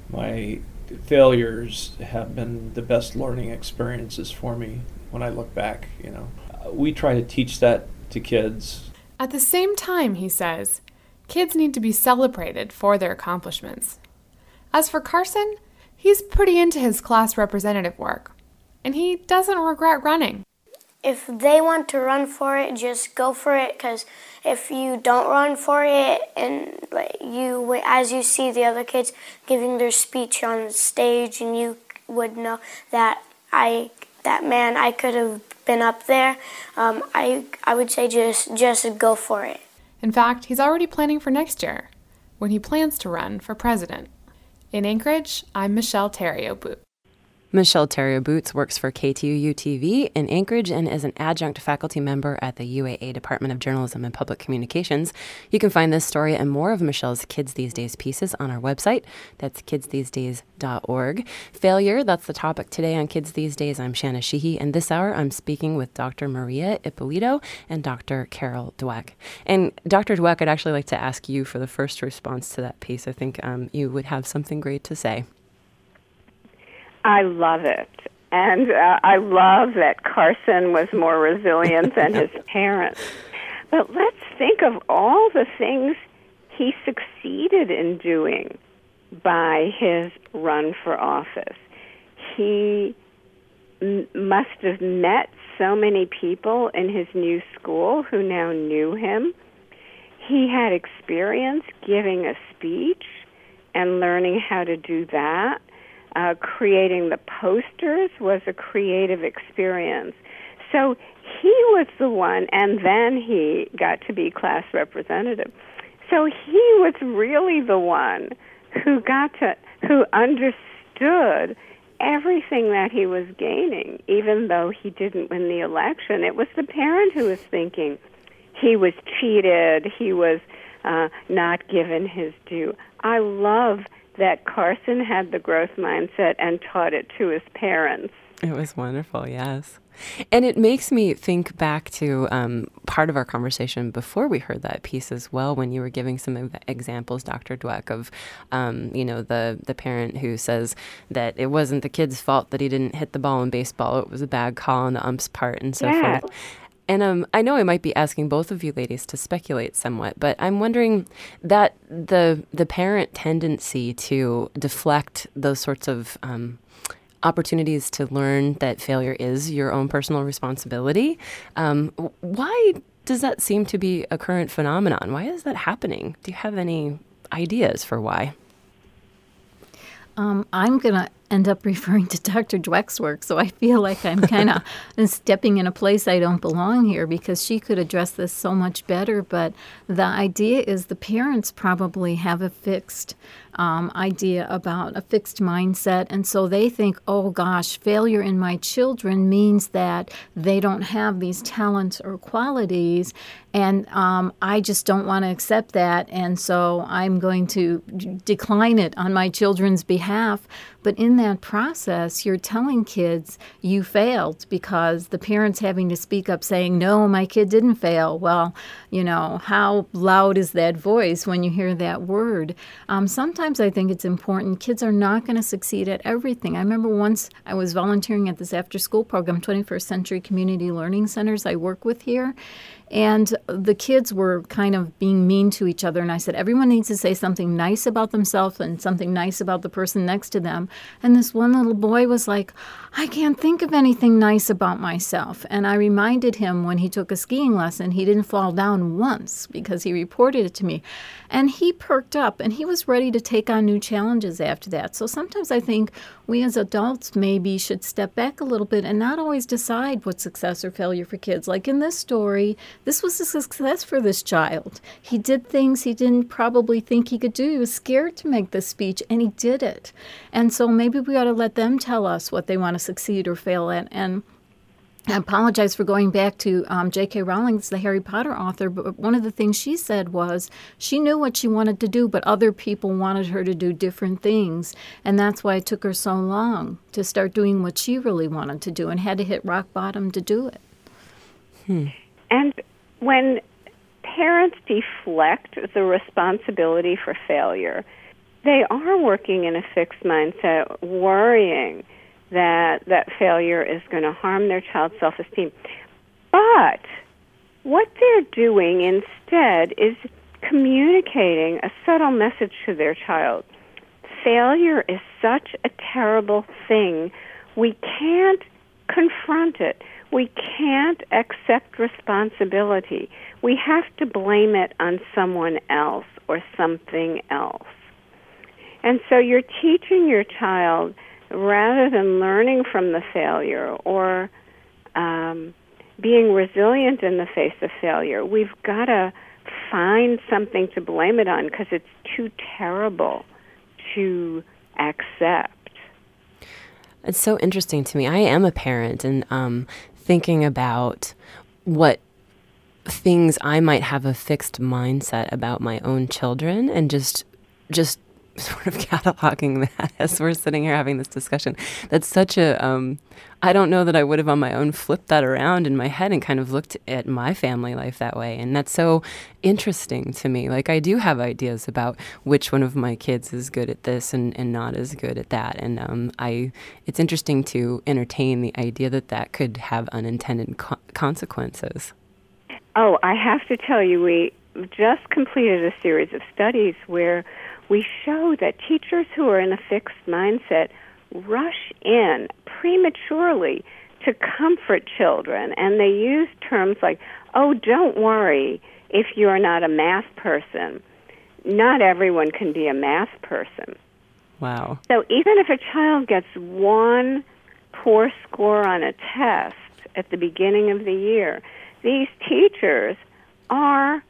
my failures have been the best learning experiences for me when I look back, you know. We try to teach that to kids. At the same time, he says, kids need to be celebrated for their accomplishments. As for Carson, he's pretty into his class representative work, and he doesn't regret running. If they want to run for it, just go for it, because if you don't run for it and like you, as you see the other kids giving their speech on stage, and you would know that I, that man, I could have been up there, um, I, I would say just, just go for it. In fact, he's already planning for next year, when he plans to run for president. In Anchorage, I'm Michelle Theriault. Michelle Theriault works for K T U U T V in Anchorage and is an adjunct faculty member at the U A A Department of Journalism and Public Communications. You can find this story and more of Michelle's Kids These Days pieces on our website. That's kids these days dot org. Failure, that's the topic today on Kids These Days. I'm Shanna Sheehy, and this hour I'm speaking with Doctor Maria Ippolito and Doctor Carol Dweck. And Doctor Dweck, I'd actually like to ask you for the first response to that piece. I think um, you would have something great to say. I love it. And uh, I love that Carson was more resilient than his parents. But let's think of all the things he succeeded in doing by his run for office. He m- must have met so many people in his new school who now knew him. He had experience giving a speech and learning how to do that. Uh, creating the posters was a creative experience. So he was the one, and then he got to be class representative. So he was really the one who got to, who understood everything that he was gaining, even though he didn't win the election. It was the parent who was thinking he was cheated, he was uh, not given his due. I love that Carson had the growth mindset and taught it to his parents. It was wonderful, yes. And it makes me think back to um, part of our conversation before we heard that piece as well, when you were giving some examples, Doctor Dweck, of, um, you know, the, the parent who says that it wasn't the kid's fault that he didn't hit the ball in baseball. It was a bad call on the ump's part and so yeah. forth. And um, I know I might be asking both of you ladies to speculate somewhat, but I'm wondering that the the parent tendency to deflect those sorts of um, opportunities to learn that failure is your own personal responsibility. Um, why does that seem to be a current phenomenon? Why is that happening? Do you have any ideas for why? Um, I'm going to end up referring to Doctor Dweck's work, so I feel like I'm kind of stepping in a place I don't belong here, because she could address this so much better. But the idea is the parents probably have a fixed um, idea about a fixed mindset, and so they think, oh gosh, failure in my children means that they don't have these talents or qualities, and um, I just don't want to accept that, and so I'm going to decline it on my children's behalf. But in that process, you're telling kids you failed, because the parents having to speak up saying, no, my kid didn't fail. Well, you know, how loud is that voice when you hear that word? Um, sometimes I think it's important. Kids are not going to succeed at everything. I remember once I was volunteering at this after-school program, twenty-first Century Community Learning Centers I work with here. And the kids were kind of being mean to each other. And I said, everyone needs to say something nice about themselves and something nice about the person next to them. And this one little boy was like, I can't think of anything nice about myself. And I reminded him when he took a skiing lesson, he didn't fall down once because he reported it to me. And he perked up and he was ready to take on new challenges after that. So sometimes I think we as adults maybe should step back a little bit and not always decide what's success or failure for kids. Like in this story, this was a success for this child. He did things he didn't probably think he could do. He was scared to make the speech, and he did it. And so maybe we ought to let them tell us what they want to succeed or fail at. And I apologize for going back to um, J K Rowling's the Harry Potter author, but one of the things she said was she knew what she wanted to do, but other people wanted her to do different things. And that's why it took her so long to start doing what she really wanted to do and had to hit rock bottom to do it. Hmm. And when parents deflect the responsibility for failure, they are working in a fixed mindset, worrying that that failure is going to harm their child's self-esteem. But what they're doing instead is communicating a subtle message to their child. Failure is such a terrible thing. We can't confront it. We can't accept responsibility. We have to blame it on someone else or something else. And so you're teaching your child, rather than learning from the failure or um, being resilient in the face of failure, we've got to find something to blame it on because it's too terrible to accept. It's so interesting to me. I am a parent, and um, thinking about what things I might have a fixed mindset about my own children, and just just sort of cataloging that as we're sitting here having this discussion. That's such a, um, I don't know that I would have on my own flipped that around in my head and kind of looked at my family life that way. And that's so interesting to me. Like, I do have ideas about which one of my kids is good at this and, and not as good at that. And um, I, it's interesting to entertain the idea that that could have unintended co- consequences. Oh, I have to tell you, we just completed a series of studies where we show that teachers who are in a fixed mindset rush in prematurely to comfort children, and they use terms like, oh, don't worry if you're not a math person. Not everyone can be a math person. Wow. So even if a child gets one poor score on a test at the beginning of the year, these teachers are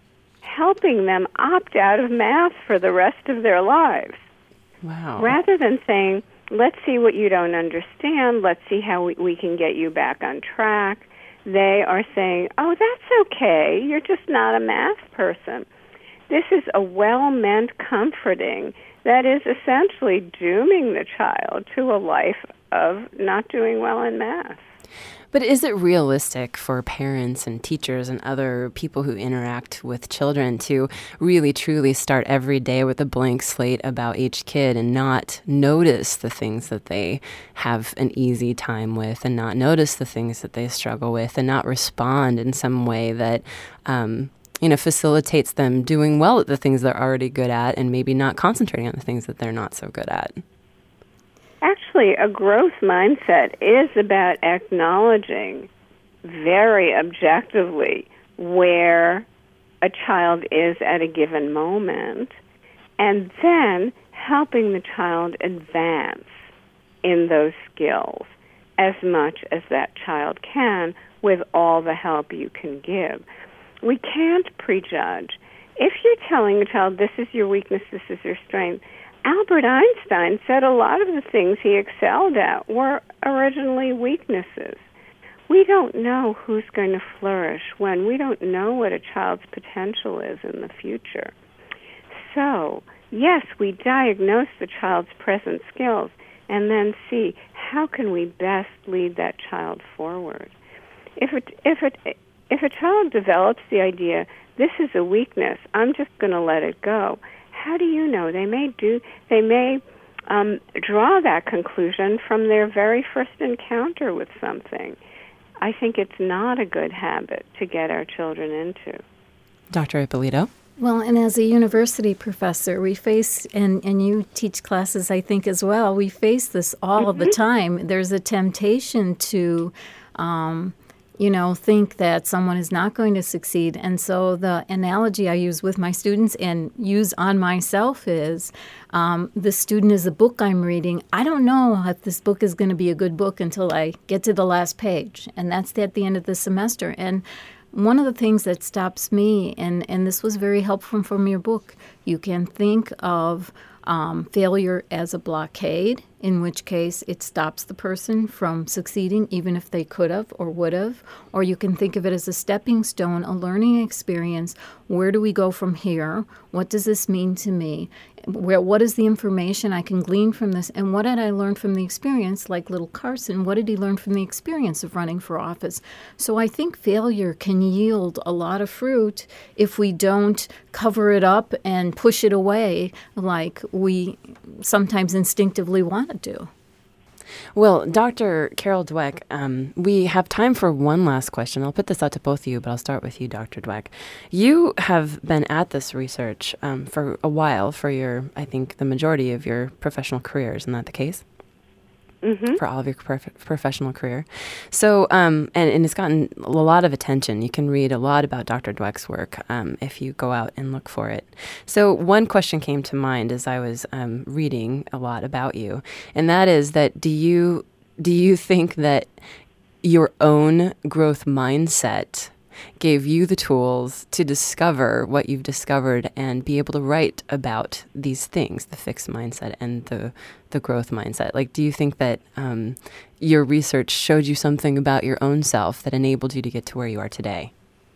helping them opt out of math for the rest of their lives. Wow. Rather than saying, let's see what you don't understand, let's see how we, we can get you back on track, they are saying, oh, that's okay, you're just not a math person. This is a well-meant comforting that is essentially dooming the child to a life of not doing well in math. But is it realistic for parents and teachers and other people who interact with children to really truly start every day with a blank slate about each kid and not notice the things that they have an easy time with, and not notice the things that they struggle with, and not respond in some way that um, you know, facilitates them doing well at the things they're already good at, and maybe not concentrating on the things that they're not so good at? Actually, a growth mindset is about acknowledging very objectively where a child is at a given moment, and then helping the child advance in those skills as much as that child can with all the help you can give. We can't prejudge. If you're telling a child, this is your weakness, this is your strength, Albert Einstein said a lot of the things he excelled at were originally weaknesses. We don't know who's going to flourish when. We don't know what a child's potential is in the future. So, yes, we diagnose the child's present skills and then see how can we best lead that child forward. If it, if it, if a child develops the idea, this is a weakness, I'm just going to let it go, how do you know? They may do. They may um, draw that conclusion from their very first encounter with something. I think it's not a good habit to get our children into. Doctor Ippolito? Well, and as a university professor, we face, and, and you teach classes, I think, as well, we face this all mm-hmm. of the time. There's a temptation to, um, you know, think that someone is not going to succeed. And so the analogy I use with my students and use on myself is um, the student is a book I'm reading. I don't know if this book is going to be a good book until I get to the last page. And that's at the end of the semester. And one of the things that stops me, and, and this was very helpful from your book, you can think of um, failure as a blockade, in which case it stops the person from succeeding even if they could have or would have. Or you can think of it as a stepping stone, a learning experience. Where do we go from here? What does this mean to me? Where, what is the information I can glean from this? And what did I learn from the experience? Like little Carson, what did he learn from the experience of running for office? So I think failure can yield a lot of fruit if we don't cover it up and push it away like we sometimes instinctively want to do. Well, Doctor Carol Dweck, um, we have time for one last question. I'll put this out to both of you, but I'll start with you, Doctor Dweck. You have been at this research um, for a while, for your, I think, the majority of your professional career. Isn't that the case? Mm-hmm. For all of your prof- professional career. So, um, and, and it's gotten a lot of attention. You can read a lot about Doctor Dweck's work um, if you go out and look for it. So one question came to mind as I was um, reading a lot about you, and that is that do you do you think that your own growth mindset gave you the tools to discover what you've discovered and be able to write about these things, the fixed mindset and the the growth mindset? Like, do you think that um, your research showed you something about your own self that enabled you to get to where you are today?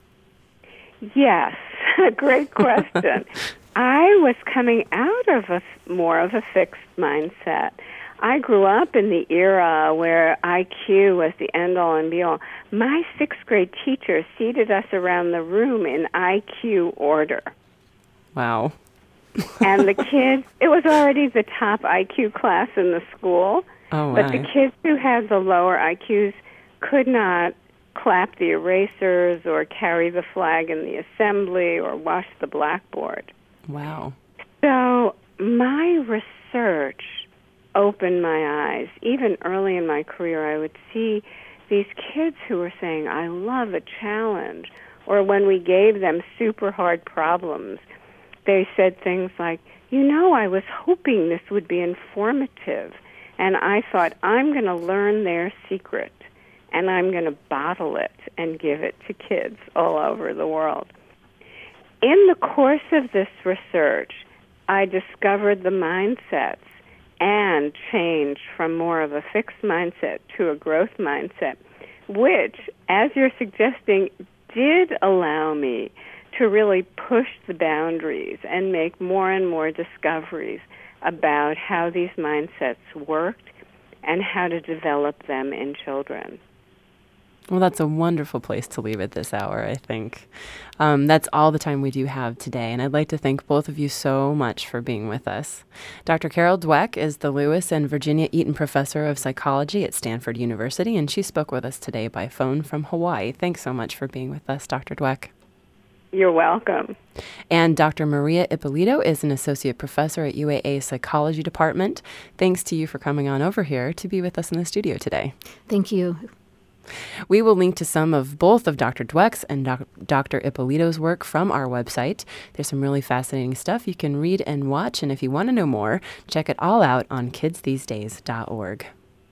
Yes, great question. I was coming out of a more of a fixed mindset. I grew up in the era where I Q was the end-all and be-all. My sixth grade teacher seated us around the room in I Q order. Wow. And the kids, it was already the top I Q class in the school. Oh, but my. the kids who had the lower I Qs could not clap the erasers or carry the flag in the assembly or wash the blackboard. Wow. So my research opened my eyes. Even early in my career, I would see these kids who were saying, I love a challenge. Or when we gave them super hard problems, they said things like, you know, I was hoping this would be informative. And I thought, I'm going to learn their secret, and I'm going to bottle it and give it to kids all over the world. In the course of this research, I discovered the mindsets and changed from more of a fixed mindset to a growth mindset, which, as you're suggesting, did allow me to really push the boundaries and make more and more discoveries about how these mindsets worked and how to develop them in children. Well, that's a wonderful place to leave it this hour, I think. Um, that's all the time we do have today, and I'd like to thank both of you so much for being with us. Doctor Carol Dweck is the Lewis and Virginia Eaton Professor of Psychology at Stanford University, and she spoke with us today by phone from Hawaii. Thanks so much for being with us, Doctor Dweck. You're welcome. And Doctor Maria Ippolito is an associate professor at U A A Psychology Department. Thanks to you for coming on over here to be with us in the studio today. Thank you. We will link to some of both of Doctor Dweck's and doc- Doctor Ippolito's work from our website. There's some really fascinating stuff you can read and watch, and if you want to know more, check it all out on kids these days dot org.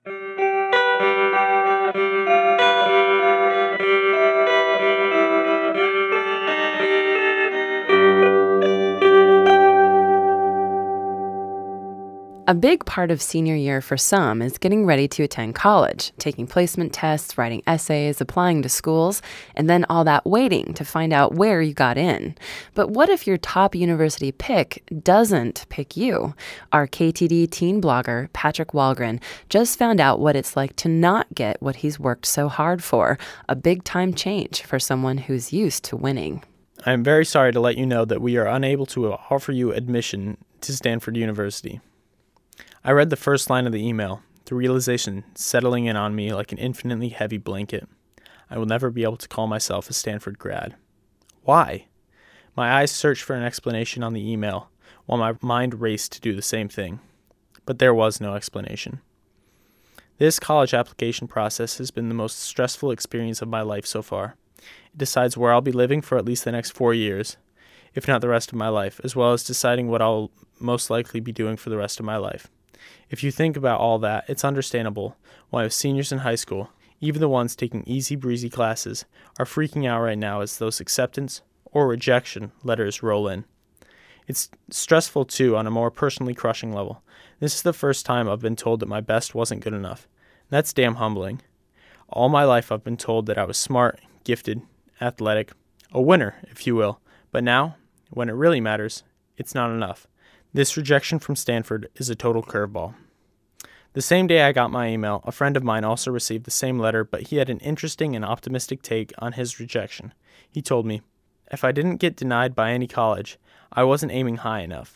A big part of senior year for some is getting ready to attend college, taking placement tests, writing essays, applying to schools, and then all that waiting to find out where you got in. But what if your top university pick doesn't pick you? Our K T D teen blogger, Patrick Walgren, just found out what it's like to not get what he's worked so hard for, a big-time change for someone who's used to winning. I am very sorry to let you know that we are unable to offer you admission to Stanford University. I read the first line of the email, the realization settling in on me like an infinitely heavy blanket. I will never be able to call myself a Stanford grad. Why? My eyes searched for an explanation on the email, while my mind raced to do the same thing. But there was no explanation. This college application process has been the most stressful experience of my life so far. It decides where I'll be living for at least the next four years, if not the rest of my life, as well as deciding what I'll most likely be doing for the rest of my life. If you think about all that, it's understandable why seniors in high school, even the ones taking easy breezy classes, are freaking out right now as those acceptance or rejection letters roll in. It's stressful too on a more personally crushing level. This is the first time I've been told that my best wasn't good enough. That's damn humbling. All my life I've been told that I was smart, gifted, athletic, a winner, if you will. But now, when it really matters, it's not enough. This rejection from Stanford is a total curveball. The same day I got my email, a friend of mine also received the same letter, but he had an interesting and optimistic take on his rejection. He told me, if I didn't get denied by any college, I wasn't aiming high enough.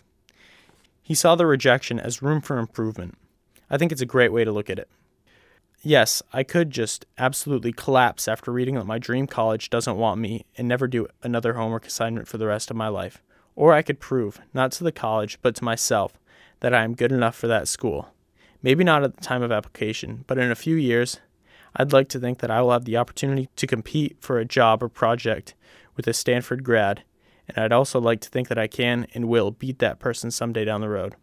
He saw the rejection as room for improvement. I think it's a great way to look at it. Yes, I could just absolutely collapse after reading that my dream college doesn't want me and never do another homework assignment for the rest of my life. Or I could prove, not to the college, but to myself, that I am good enough for that school. Maybe not at the time of application, but in a few years, I'd like to think that I will have the opportunity to compete for a job or project with a Stanford grad, and I'd also like to think that I can and will beat that person someday down the road.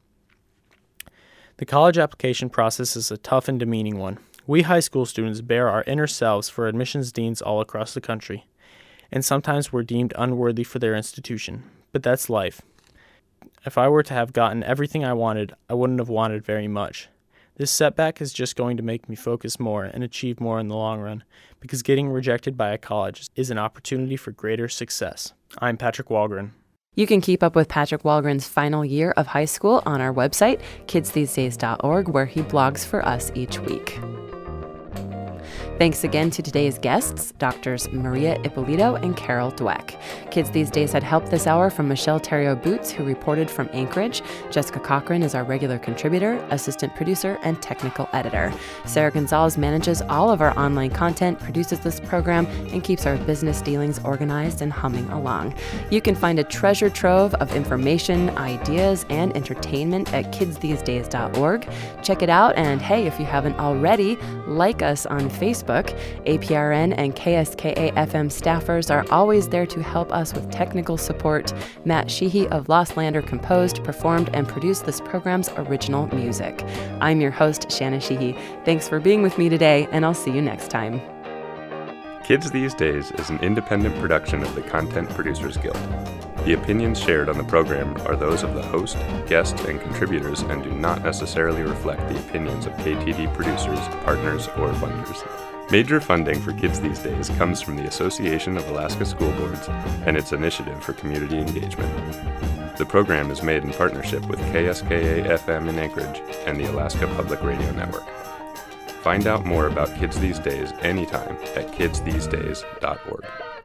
The college application process is a tough and demeaning one. We high school students bear our inner selves for admissions deans all across the country, and sometimes we're deemed unworthy for their institution. But that's life. If I were to have gotten everything I wanted, I wouldn't have wanted very much. This setback is just going to make me focus more and achieve more in the long run, because getting rejected by a college is an opportunity for greater success. I'm Patrick Walgren. You can keep up with Patrick Walgren's final year of high school on our website, kids these days dot org, where he blogs for us each week. Thanks again to today's guests, Doctors Maria Ippolito and Carol Dweck. Kids These Days had help this hour from Michelle Theriault-Boots, who reported from Anchorage. Jessica Cochran is our regular contributor, assistant producer, and technical editor. Sarah Gonzalez manages all of our online content, produces this program, and keeps our business dealings organized and humming along. You can find a treasure trove of information, ideas, and entertainment at kids these days dot org. Check it out, and hey, if you haven't already, like us on Facebook. A P R N and K S K A F M staffers are always there to help us with technical support. Matt Sheehy of Lost Lander composed, performed, and produced this program's original music. I'm your host, Shanna Sheehy. Thanks for being with me today, and I'll see you next time. Kids These Days is an independent production of the Content Producers Guild. The opinions shared on the program are those of the host, guests, and contributors and do not necessarily reflect the opinions of K T D producers, partners, or funders. Major funding for Kids These Days comes from the Association of Alaska School Boards and its initiative for community engagement. The program is made in partnership with K S K A F M in Anchorage and the Alaska Public Radio Network. Find out more about Kids These Days anytime at kids these days dot org.